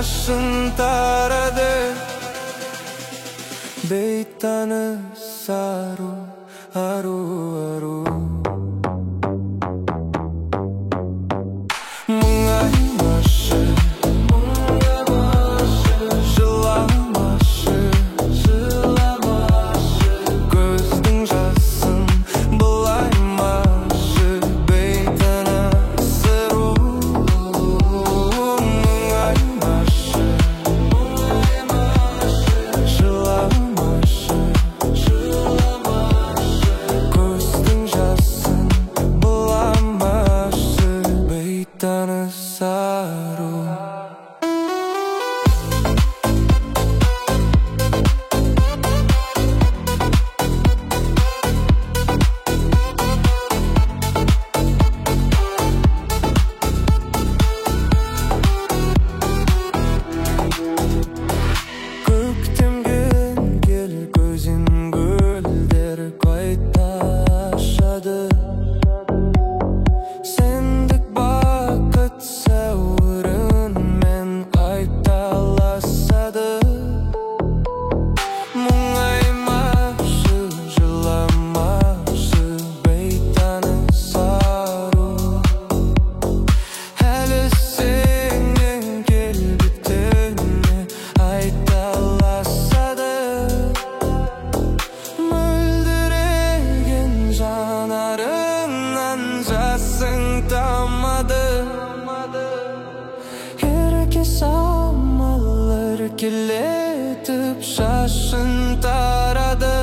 жашын тарады, бейтаныс ару, ару, ару. Мұңаймашы, жыламашы, көздің жасын былаймашы, бейтаныс ару. Мұңаймашы, жыламашы, көздің жасын былаймашы, бейтаныс ару. Көктемген кел көзін гүлдер қайта ашады, сендік бақыт сәуірінмен қайталасады. Мұңаймашы, жыламашы, бейтаныс ару. Әлі сенен келбетіне айталасады, мөлдіреген жанарыңнан жасың тамады. Ерке самал еркелетіп шашын тарады,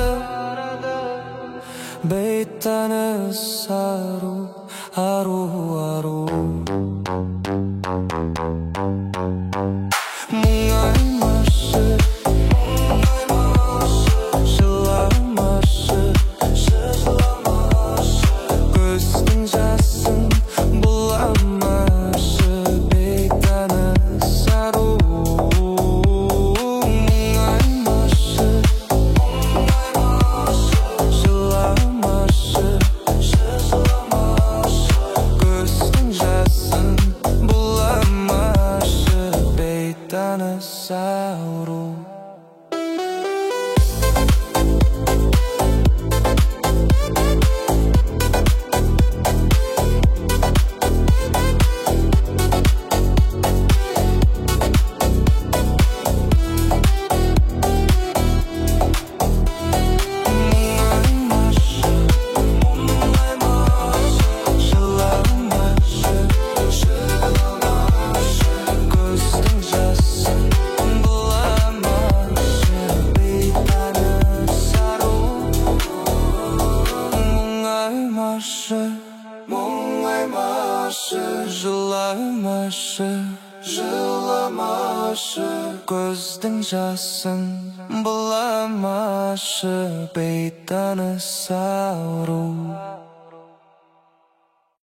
бейтаныс ару, ару, ару. Мұңаймашы, жыламашы, көздің жасын бұламашы, бейтаныс ару. Мұңаймашы, жыламашы, көздің жасын бұламашы, бейтаныс ару. Көздің жасын бұламашы, бейтаныс ару. Мұңаймашы, жыламашы, көздің жасын бұламашы, бейтаныс ару.